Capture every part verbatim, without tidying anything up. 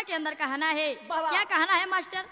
गाना के अंदर कहना है, क्या कहना है मास्टर?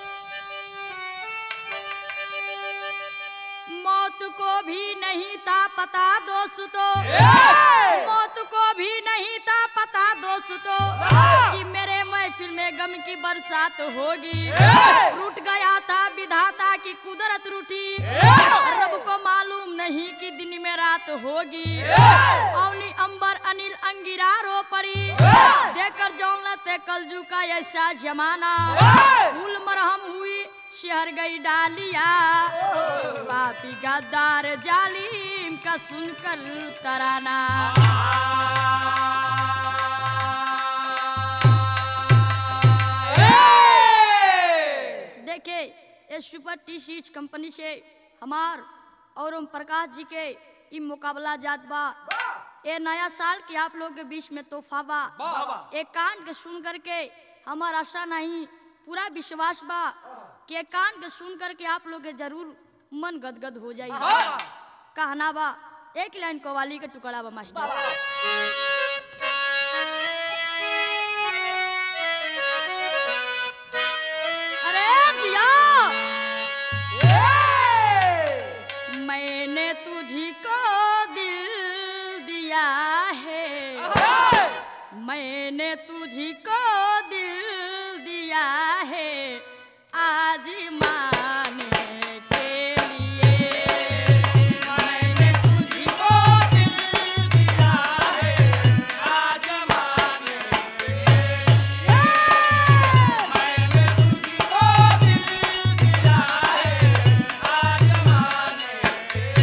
मौत को भी नहीं था पता दोस्तों, मौत को भी नहीं था पता दोस्तों कि मेरे महफिल में गम की बरसात होगी। रूठ गया था विधाता की कुदरत रूठी, रब को मालूम नहीं कि दिन में रात होगी। अवनी अंबर अनिल अंगिरा रो पड़ी, देकर जौलत कलजू का ऐसा जमाना। फूल मरहम हुई शहर गई डालिया, पापी गद्दार जालिम का सुनकर तराना। देखिए ये सुपर टी सीज कंपनी से हमार और ओम प्रकाश जी के ई मुकाबला जात बा। ये नया साल के आप लोग के बीच में तोहफा बा। एक कान के सुन करके हमार आशा नहीं पूरा विश्वास बा कि कान के सुन करके आप लोग के जरूर मन गदगद हो जाए। कहना बा एक लाइन कवाली के टुकड़ा बा मास्टर। अरे जिया मैंने तुझी को दिल दिया है, मैंने तुझी को दिल दिया है आज माने के लिए। मैंने तुझी को दिल दिया है आज माने के लिए। मैंने तुझी को दिल दिया है आज माने के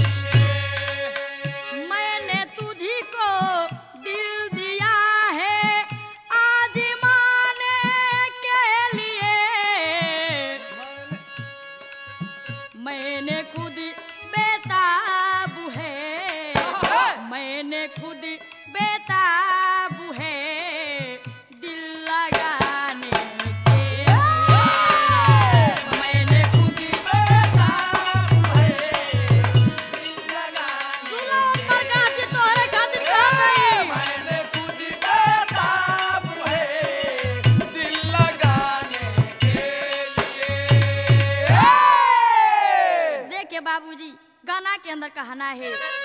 लिए। मैंने तुझी को दिल दिया है आज माने के लिए। मैंने खुद बेताब है, मैंने खुद बेताब है दिल लगाने के लिए। मैंने खुद बेताब है दिल लगाने। सुनो प्रकाश जी तोहरे खातिर कह गई। मैंने खुद बेताब है दिल लगाने के लिए। देखिए बाबूजी गाना के अंदर कहना है,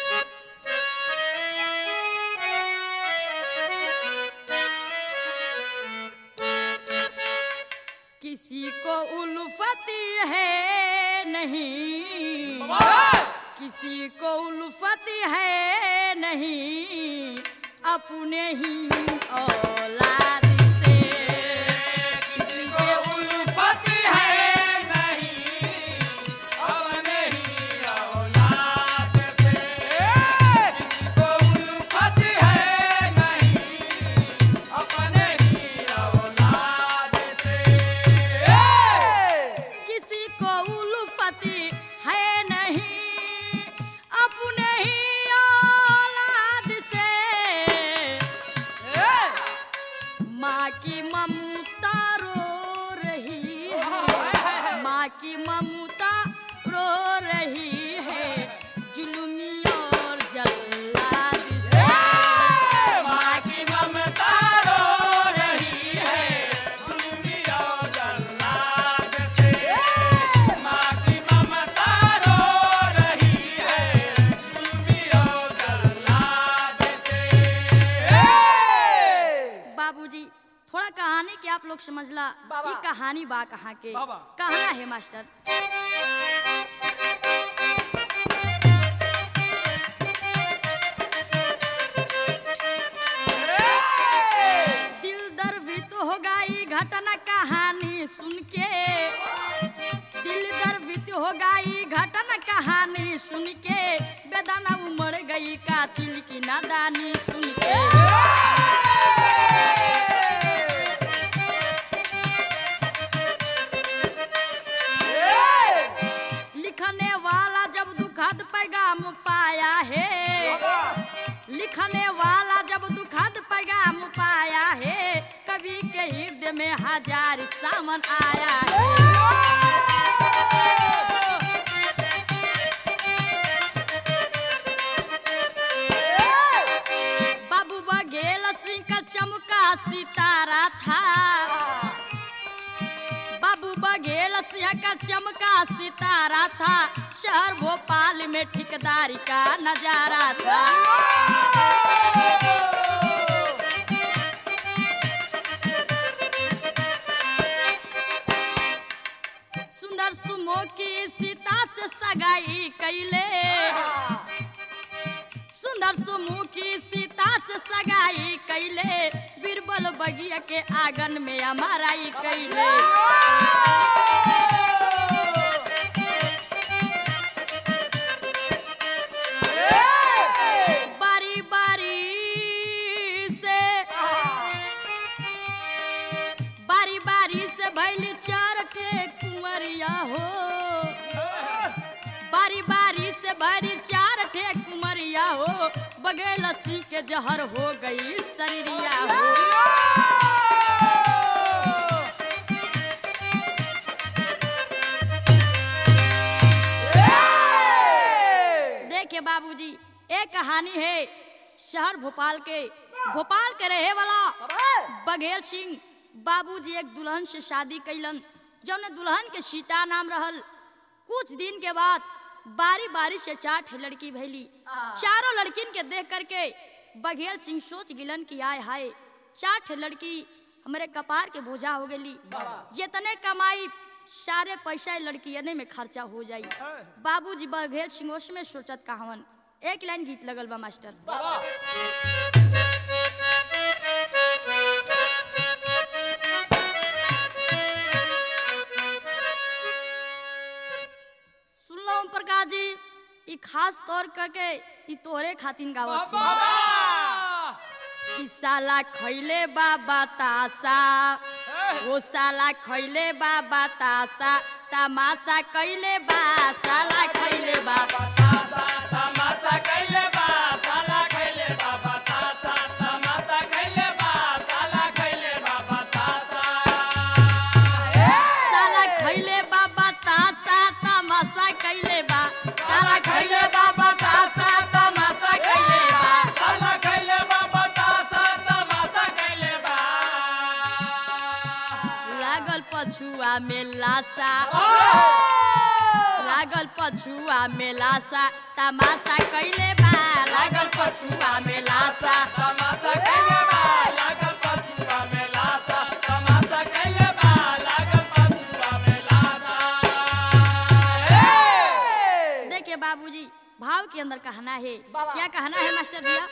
किसी को उल्फती है नहीं, किसी को उल्फती है नहीं अपने ही औलाद से। किसी को उल्फती है नहीं अपने ही औलाद से। किसी को उल्फती है नहीं अपने ही औलाद से। किसी को उल्फती है नहीं अपने ही औलाद से। माँ की ममता रो रही है, माँ की ममता रो रही है जुल्मी और जल्लाद से। माँ की ममता रो रही है जुल्मी और जल्लाद से। माँ की ममता रो रही है जुल्मी और जल्लाद से। बाबूजी थोड़ा कहानी के आप लोग समझला कि कहानी बा कहाँ के। कहना है मास्टर, दिल दर्द हो गई घटना कहानी सुन के। दिल दर्द हो गई घटना कहानी सुन के। बेदाना उमड़ गई कातिल की नादानी सुन के। लिखने वाला जब दुखद पैगाम पाया है, लिखने वाला जब दुखद पैगाम पाया है कवि के हृदय में हजार सामन आया है। बाबू बघेल सिंह का चमका सितारा था, शहर भोपाल में ठेकेदारी का नजारा था। सुंदर सुमुखी सीता से सगाई कैले, सुंदर सुमुखी सीता से सगाई कैले, बीरबल बगिया के आंगन में अमराई कैले। बारी बारी से बारी बारी से भैली चार ठे कुंवरिया हो, बारी बारी से भरी चार ठे कुंवरिया हो, बगैर लस्सी के जहर हो गई शरीरिया हो। देखिए बाबूजी, एक कहानी है शहर भोपाल के, भोपाल के रहे वाला बघेल सिंह बाबूजी एक दुल्हन से शादी कैलन, जौन दुल्हन के सीता नाम रहल। कुछ दिन के बाद बारी बारी से चार ठे लड़की भैली। चारों लड़किन के देख करके बघेल सिंह सोच गिलन कि आय हाय, चार ठे लड़की हमारे कपार के बोझा हो गई, जितने कमाई सारे पैसा लड़कियने में खर्चा हो जाई। बाबूजी बघेल सिंह उसमें सोचत कहावन। एक लाइन गीत लगल बा मास्टर। सुन लो ओम प्रकाश जी, ई खास तौर करके ई तोरे खातिन गावत कि साला खैले बा बतासा, वो साला खैले बा बतासा, तमाशा कैले बा, साला खैले बा बतासा, तमाशा कैले बा, साला खैले बा बतासा, तमाशा कैले बा, साला खैले बा बतासा। साला खैले बा बतासा, तमाशा कैले बा, साला खैले बा बतासा, तमाशा कैले बा, साला खैले बा बतासा, तमाशा कैले बा। लागल पछुआ में लाशा, लागल पछुआ में लाशा, तमाशा कैले बा, लागल पछुआ में लाशा, तमाशा कैले बा, लागल पछुआ में लाशा, तमाशा कैले बा, लागल पछुआ में लाशा। देखिए बाबूजी, भाव के अंदर कहना है, क्या कहना है मास्टर भैया?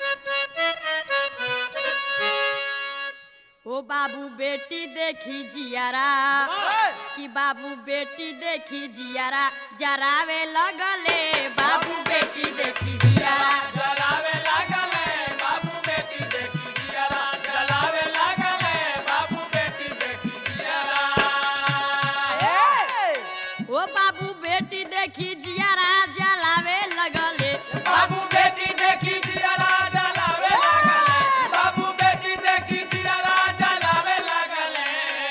ओ बाबू बेटी देखी जियारा, कि बाबू बेटी देखी जियारा, जरावे लगले, बाबू बेटी देखी जियारा, जरावे लगले, बाबू बेटी देखी जियारा, जरावे लगले, बाबू बेटी देखी जियारा। ओ बाबू बेटी देखी जियारा, जलावे लगले, बाबू बेटी देखी जियारा, जलावे लगले, बाबू बेटी देखी जियारा, जलावे लगले।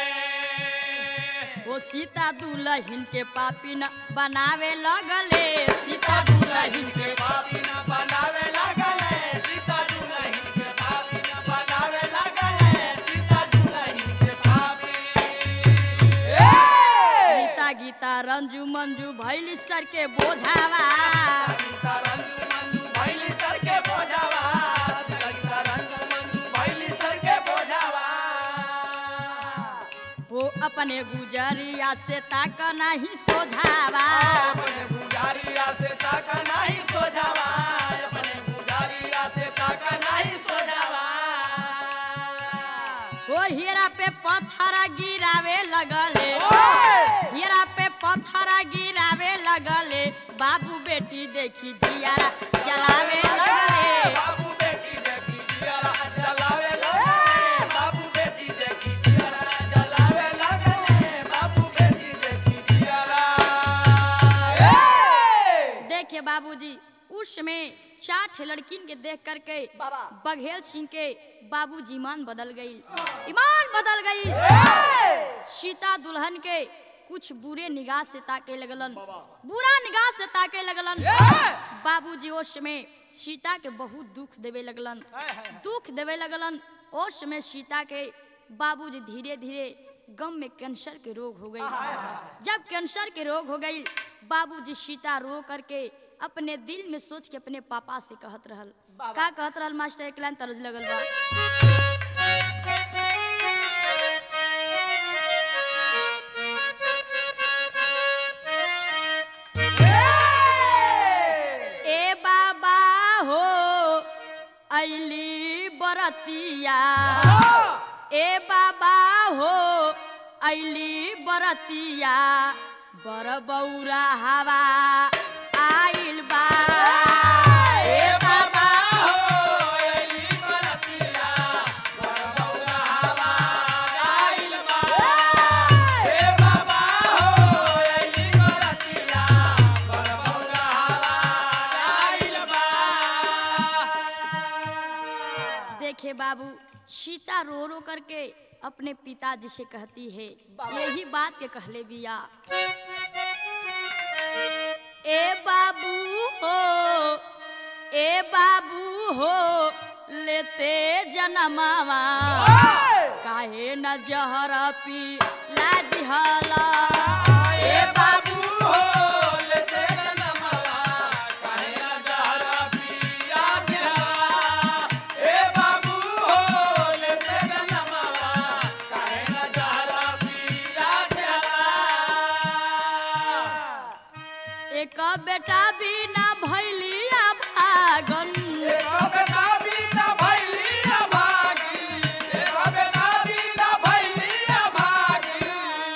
ओ सीता दुल्हन के पापी न बनावे लगले, सीता दुल्हन के पापी न बनावे लगले, सीता दुल्हन के पापी न बनावे लगले, सीता दुल्हन के पापी। गीता गीता रंजू मंजू भैली सर के बोझावा, गीता रंजू मंजू भैली सर के बोझावा, गीता रंजू मंजू भैली सर के बोझावा। वो अपने गुजरिया से ताक नहीं सोझावा, अपने गुजरिया से ताक नहीं सोझावा, अपने गुजरिया से ताक नहीं सोझावा। वो हीरा पे पत्थर गिरावे लगले, हीरा पे पत्थर गिरावे लगले, बाबू बेटी देखी जियारा, जलावे लगले, बाबू बेटी देखी जियारा, जलावे लगले, बाबू बेटी देखी जियारा, जलावे लगले, बाबू बेटी देखी जियारा। देखिए बाबूजी, उस समय चार ठे लड़किन के देख करके बघेल सिंह के बाबूजी ईमान बदल गई, ईमान बदल गई। सीता दुल्हन के कुछ बुरे निगाह से ताके लगलन, बुरा निगाह से ताके लगलन। बाबूजी उस समय सीता के बहुत दुख देवे लगलन, दुख देवे लगलन। उस समय सीता के बाबूजी धीरे धीरे गम में कैंसर के रोग हो गई। जब कैंसर के रोग हो गई, बाबूजी सीता रो करके अपने दिल में सोच के अपने पापा से कहत रहल। का कहत रहल मास्टर? एक लाइन तर्ज लगल बा। ए बाबा हो अली बरतिया, ए बाबा हो अली बरतिया, बर बौरा हवा आइल बा। ए बाबा हो अली बरतिया, बर बौरा हवा आइल बा। ए बाबा हो अली बरतिया, बर बौरा हवा आइल बा। देखे बाबू, सीता रो रो करके अपने पिताजी से कहती है, यही बात के कहले बिया। ए बाबू हो, ए बाबू हो लेते जनमावा, काहे न जहर पी ला दिहला। ए बाबू हो लेते जनमावा, काहे न जहर पी ला दिहला। ए बाबू हो लेते जनमावा, काहे न जहर पी ला दिहला। एक बेटा बिना भैलिया भागन, एक बेटा बिना भैलिया भागन, एक बेटा बिना भैलिया भागन।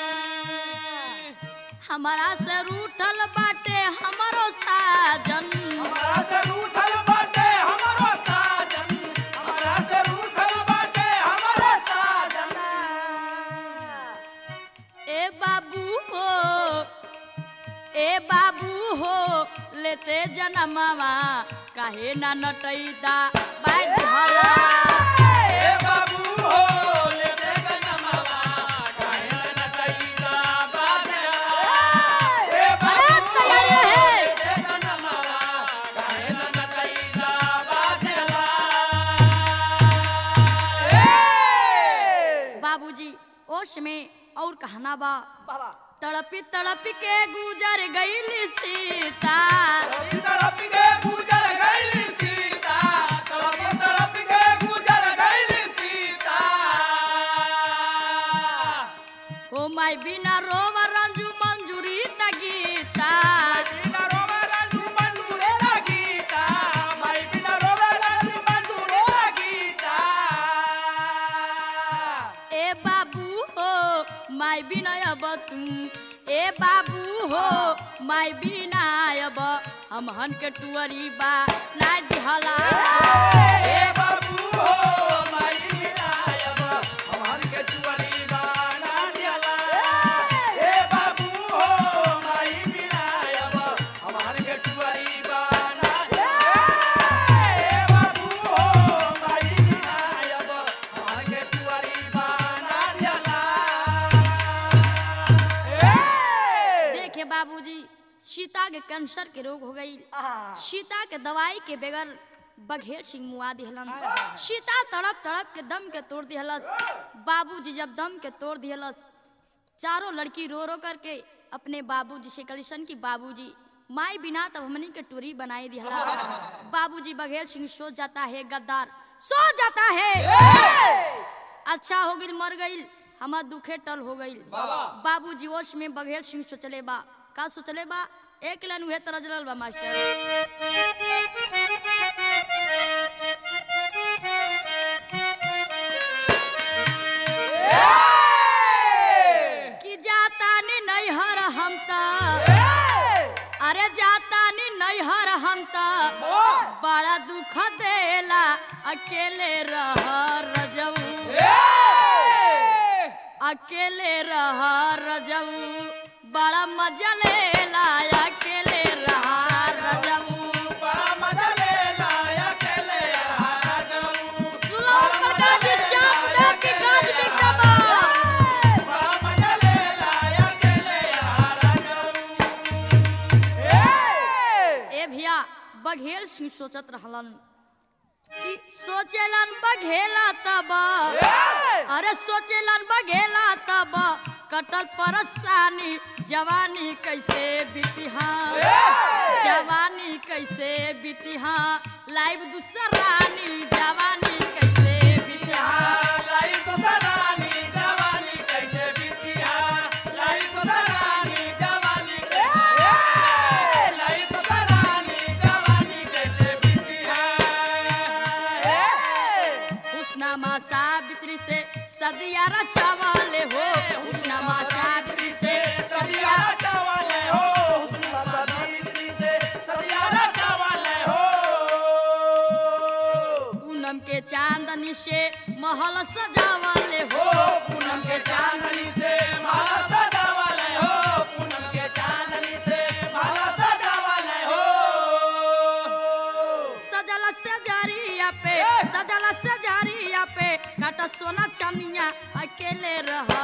हमारा से रूठल बाटे हमरो साजन, हमारा से रूठल बाटे हमरो साजन, हमारा से रूठल बाटे हमरो साजन। ए बाबू हो, ए बाबू हो लेते जनमावा, काहे ना नटैदा बाजला। ए बाबू हो लेते जनमावा, काहे ना नटैदा बाजला। ए बाबू हो लेते जनमावा, काहे ना नटैदा बाजला। बाबूजी ओश में और कहना बा, तड़पी तड़पी के गुजर गईली सीता, तड़पी तड़पी के गुजर गईली सीता, तड़पी तड़पी के गुजर गईली सीता। हो माई बिना रोवा रंजू मंजूरी त गीता, बिना रोवा रंजू मंजूरी त गीता, माई बिना रोवा रंजू मंजूरी त गीता। ए बाबू हो माई बिना अब तुम, ए बाबू हो माई बिना अब हमहन के टुअरी बा ना दिहला। ए बाबू हो माई बिना अब हमहन के टुअरी बा ना दिहला। ए बाबू हो माई बिना अब हमहन के टुअरी बा ना दिहला। ए बाबू हो माई बिना अब हमहन के टुअरी बा ना दिहला। देखे बाबूजी, सीता के कैंसर के रोग हो गई। सीता के दवाई के बगैर बघेर सिंह मुआ दिहलन। सीता तड़प तड़प के दम के तोड़ दिहलस। बाबूजी जब दम के तोड़ दिहलस, चारों लड़की रो रो करके अपने बाबूजी से कलिशन की बाबूजी माई बिना तब हमनी के टूरी बनाई दिहला। बाबूजी बघेर सिंह सो जाता है, गद्दार सो जाता है। अच्छा हो गई, मर गई, हमार दुखे टल हो गई। बाबूजी ओश में बघेर सिंह सोचले बा, का सोचले बा? एक लाइन उहे तरह जलल बा मास्टर। कि जाता नी नैहर हम त, अरे जाता नी नैहर हम त, बड़ा दुख देला अकेले रह रजऊ, अकेले रह रजऊ, बड़ा मजा लेला अकेले रह रजऊ, बड़ा मजा लेला अकेले रह रजऊ। सुनो प्रकाश जी, चाप दे कि गाज बिकबा, बड़ा मजा लेला अकेले रह रजऊ। ए भैया, बघेर सिंह सोचत रहलन कि सोचेलन बघेला तब अरे सोचेलन बघेला तब कटल परसानी जवानी कैसे बीतिहा जवानी कैसे बीतिहा लाइव दूसरानी जवानी कैसे बीतिहा लाइव दूसरानी जवानी कैसे बीतिहा लाइव दूसरानी जवानी कैसे लाइव दूसरानी जवानी कैसे बीतिहा हुस्नमा सावित्री से सदिया रचावाले हो हुस्नमा सावित्री से सदिया रचावाले हो हुस्नमा सावित्री से सदिया रचावाले हो पूनम के चांदनी से महल सजावाले हो पूनम के चांदनी से महल सजावाले हो पूनम के चांदनी से महल सजावाले हो सजल सजारिया पे सजल सजारिया पे काटा सोना चनिया अकेले रहा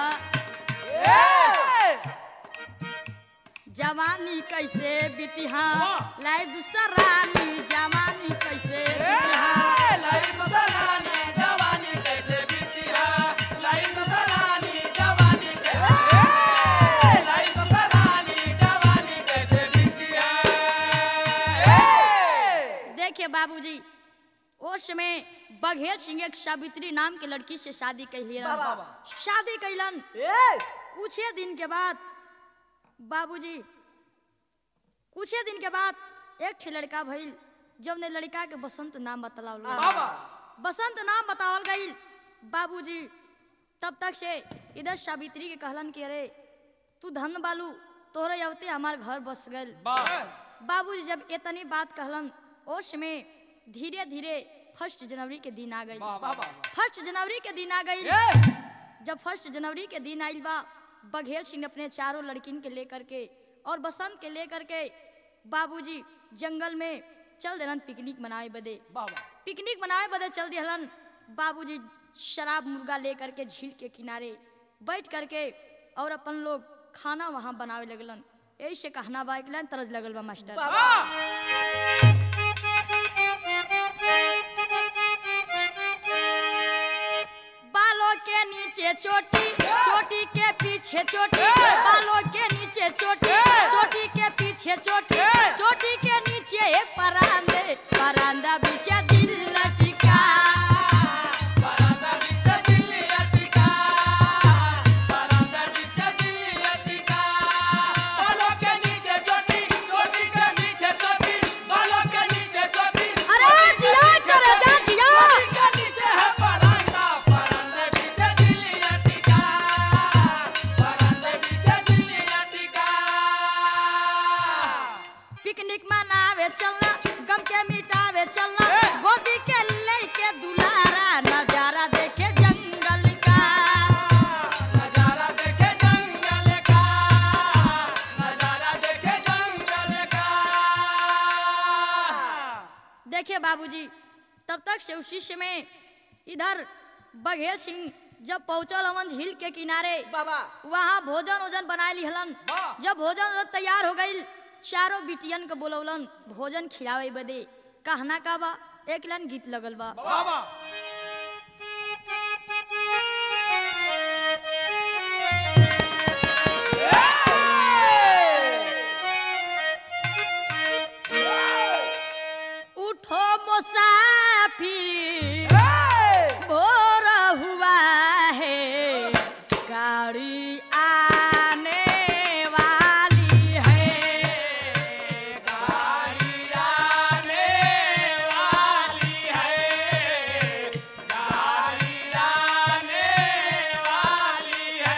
जवानी कैसे बीतिहा लाई दूसरानी जवानी कैसे बीतिहा लाई दूसरानी जवानी कैसे बीतिहा लाई दूसरानी जवानी कैसे लाई दूसरानी जवानी कैसे बीतिहा देखिए बाबूजी उस समय बघेल सिंह एक सावित्री नाम के लड़की से शादी कैलियन शादी कैलन कुछ दिन के बाद बाबूजी कुछ दिन के बाद एक लड़का भइल जब ने लड़का के बसंत नाम बतावल बसंत नाम बतावल गई बाबूजी तब तक से इधर सावित्री के कहलन के अरे तू धन बालू तोहरे अवते हमार घर बस गल बाबूजी जब इतनी बात कहलन उस में धीरे धीरे फर्स्ट जनवरी के दिन आ गई फर्स्ट जनवरी के दिन आ गई जब फर्स्ट जनवरी के दिन आइल बा बघेल सिंह अपने चारों लड़किन के लेकर के और बसंत के लेकर के बाबूजी जंगल में चल देलन पिकनिक मनाए बदे पिकनिक मनाए बदे चल दिहलन बाबूजी शराब मुर्गा लेकर के झील के किनारे बैठ करके और अपन लोग खाना वहां बनावे लगलन ऐसे कहना बा एक लाइन तरज लगल बा मास्टर बालों के नीचे चोटी चोटी के पीछे चोटी बालों के नीचे चोटी चोटी के पीछे चोटी चोटी के नीचे एक परांदे परांदा पीछे दिल लटका परांदा पीछे दिल लटका परांदा पीछे दिल लटका बालों के नीचे चोटी चोटी के नीचे चोटी बालों के नीचे चोटी अरे जिया करे जा जिया के नीचे है परांदा परांदा पीछे दिल लटका परांदा पीछे दिल लटका पिकनिक मनावे चलना गम के मिटावे चलना गोदी के लेके दुलारा नजारा देखे जंगल का नजारा देखे जंगल का नजारा देखे जंगल का देखिए बाबूजी तब तक से उस शिष्य में इधर बघेल सिंह जब पहुंचल हवन झील के किनारे बाबा वहाँ भोजन ओजन बनाए लिहलन जब भोजन ओजन तैयार हो गई चारों बिटियन के बोलौलन भोजन खिलावे बदे कहना का बा एक लाइन गीत लगल बा बाबा उठो मुसाफिर भोर हुआ है गाड़ी आने वाली है गाड़ी आने वाली है गाड़ी आने वाली है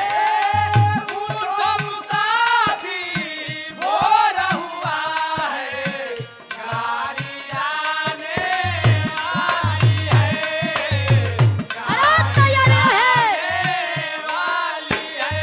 उठो मुसाफिर भोर हुआ है गाड़ी आने वाली है अरे तैयार है वाली है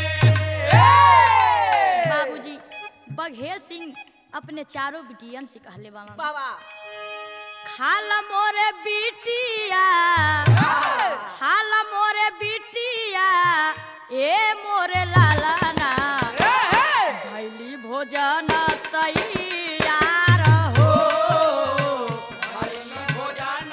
बाबूजी बघेल सिंह अपने चारों बिटियन से कहले बाबा बाबा खाला मोरे बिटिया खाला मोरे बिटिया ए मोरे लाला ना भैली भोजन तैयार हो भोजन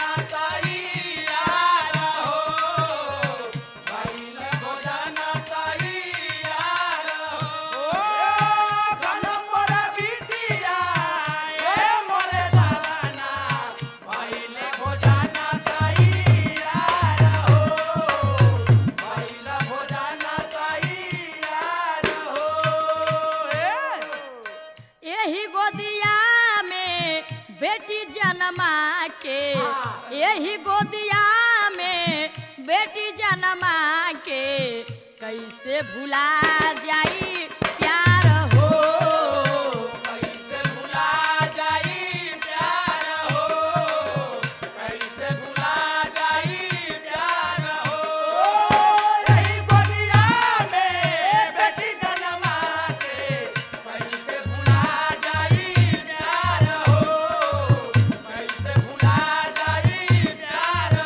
गोदिया में बेटी जन्मा के, यही गोदिया में बेटी जन्मा के कैसे भुला जाई प्यार हो, कैसे भुला जाई प्यार हो, कैसे भुला जाई प्यार हो। यही गोदिया में बेटी जन्मा के कैसे भुला जाई प्यार हो, कैसे भुला जाई प्यार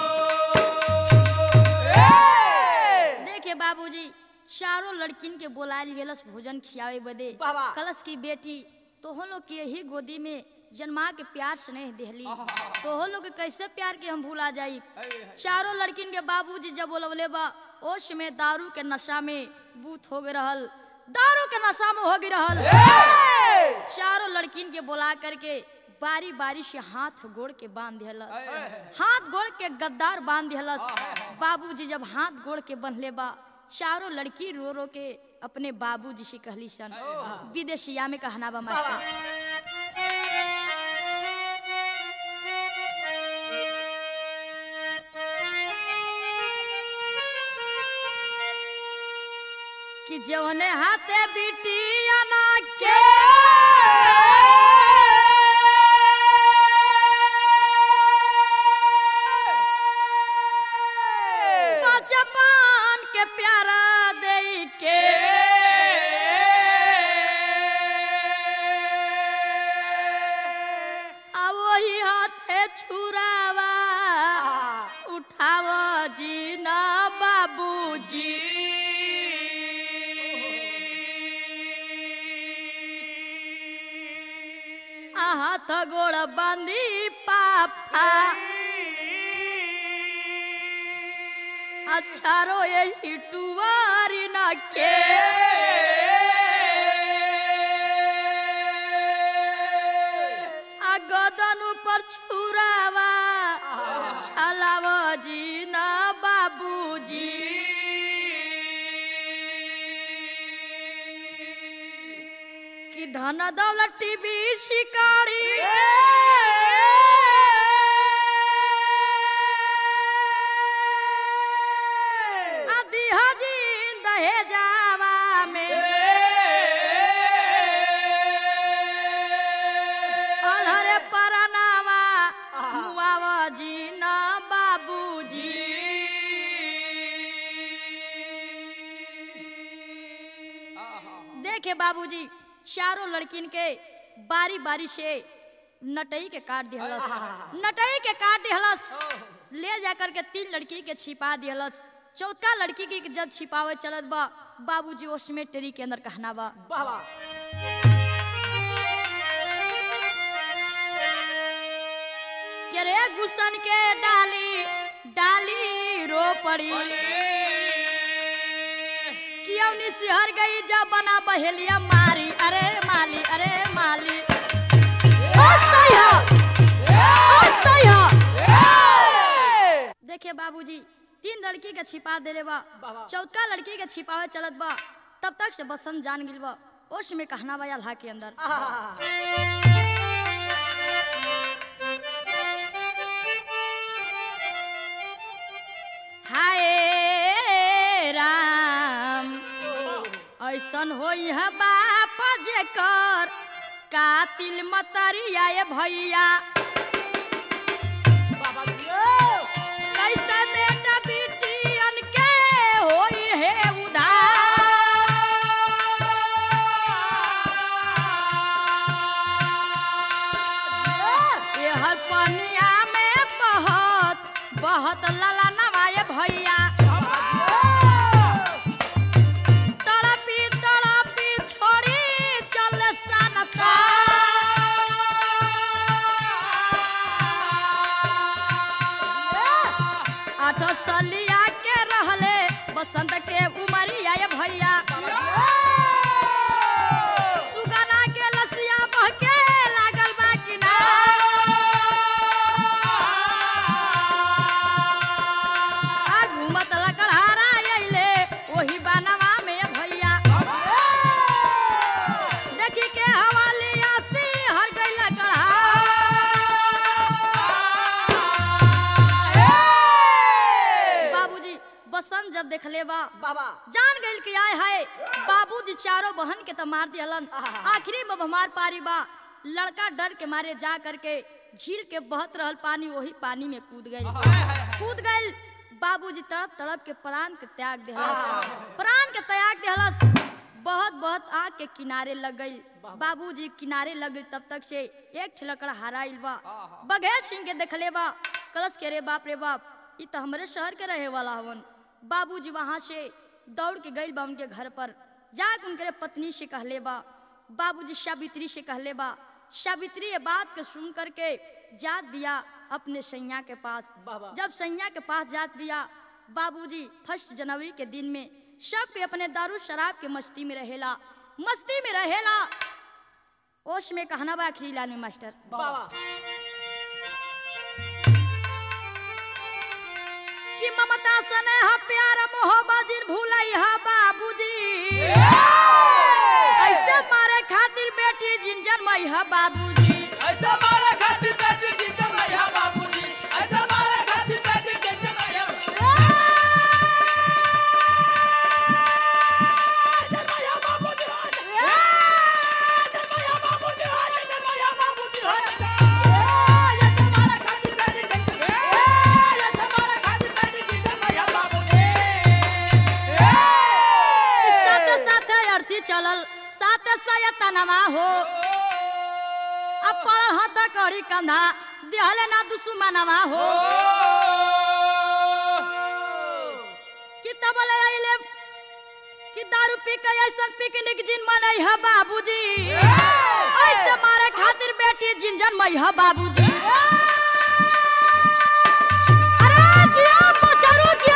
हो। देखे बाबूजी चारों लड़किन के बोलायल गेलस भोजन खियावे बदे। बाबा। कलश की बेटी तोहो लोग के यही गोदी में जन्मा के प्यार स्नेह देहली, तोहो लोग के कैसे प्यार के हम भूला जाई। चारों लड़किन के बाबूजी जब बोलवले बा ओश में दारू के नशा में बूथ हो गए रहल, दारू के नशा में हो गई रहल। चारों लड़किन के बोला करके बारी बारी से हाथ गोड़ के बांध दिहलस, हाथ गोड़ के गद्दार बांध दिहलस। बाबूजी जब हाथ गोड़ के बंधले बा चारों लड़की रो रो के अपने बाबूजी से कहली सन। विदेशिया में कहना बा मास्टर, कि जौने हाथे बिटिया ना के बचपन के प्यारा दे के अब वही हाथे छुरावा उठाव जी ना बाबूजी, हाथ गोड़ बंदी पापा अच्छा रो यही टुवारी न के गदन ऊपर छुरावा छलाव जी ना बाबूजी, कि धन दौलत टीवी शिकारी आदि हजीन दहेजावा में अनहरे परनावा मुआवा जी ना बाबूजी। देखे बाबूजी चारों लड़किन के बारी बारी से नटई के काट दिहलस, नटई के काट दिहलस, ले जाकर के तीन लड़की के छिपा दिहलस। चौथा लड़की की जब छिपावे चलत बा बाबूजी ओस में टेरी के अंदर कहना बा, के रे गुसन के डाली डाली रो पड़ी, कि अवनी सिहर गई जब बना बहेलिया मारी, अरे माली अरे माली देखे बाबूजी तीन लड़की के छिपा देले बा, चौथा लड़की के छिपावे चलत बा। तब तक से बसंत जान गिल बा ओश में कहना बा अल्लाह के अंदर, हाय राम ऐसन होई है बाप जेकर कातिल मतरिया ये भैया, कैसे बेटा बेटियन के होई है उधार, ये हर पनिया में बहुत बहुत लला नवाए भैया, तड़पी तड़पी छोड़ी चल सन सा आठ सलिया के रहले बसंत के उमरिया ये भैया, सुगना के लसिया बहके लागल बा कि ना, देखले बा बाबा जान गइल कि आए हाय बाबूजी चारों बहन के तो मार दिहलन। आखिरी में हमार पारी बा लड़का डर के मारे जा करके झील के बहत रहल पानी वही पानी में कूद गइल कूद गइल बाबूजी तड़प तड़प के प्राण के त्याग देहलस प्राण के त्याग देहलस बहुत बहुत आग के किनारे लग गई बाबूजी किनारे लग गई तब तक से एक छिलकड़ा हराइल बा बघेर सिंह के देखले बा कलश के रे बाप रे बाप ये तो हमारे शहर के रहे वाला हवन। बाबूजी वहां से दौड़ के गइल बा उनके घर पर जाके उनके पत्नी से कहले बा बाबूजी सावित्री से कहले बा सावित्री ये बात के सुन करके जात बिया अपने सैया के पास। जब सैया के पास जात बिया बाबूजी फर्स्ट जनवरी के दिन में सब के अपने दारू शराब के मस्ती में रहेला मस्ती में रहेला। ओश में कहना बा आखिरी लाइन में मास्टर बाबा कि ममता सने हा प्यार मोहब्बत जिन भूलई हा बाबूजी ऐसे मारे खातिर बेटी जिन जन्मई हा बाबूजी ऐसा मारे खातिर बेटी जिंदन मैया बाबूजी ऐसा मारे खातिर बेटी जिंदन मैया जन्मैया बाबूजी जन्मैया बाबूजी जन्मैया बाबूजी ऐसा मारे खातिर बेटी जिंदन ऐसा मारे खातिर बेटी जिंदन मैया बाबूजी साथे साथे अर्थी चलल साथे सयतनमा हो अब पड़ल हाथ कड़ी कंधा दिहले ना दुश्मनवा हो कि तबले आइले कि दारू पी के ऐसन पिकनिक जिन मनई है बाबूजी ऐसे मारे खातिर बेटी जिन जन्मई है बाबूजी। अरे जियो बचरू जियो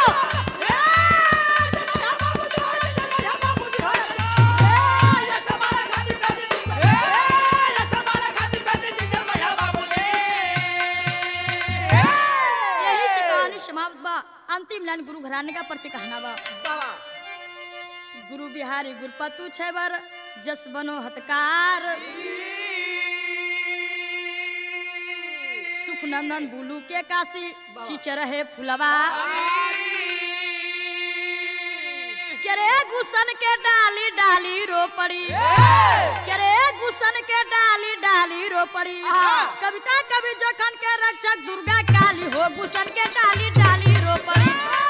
अंतिम लाइन गुरु घराने का पर्चे कहना बा बाबा गुरु बिहारी गुरपतु छेबर जस बनो हतकार सुख नंदन बुलू के काशी सिंच रहे फुलवा करे गुसन के डाली डाली रो पड़ी करे गुसन के डाली डाली रो पड़ी कविता कवि जोखन के रक्षक दुर्गा काली हो गुसन के डाली डाली रो पड़ी।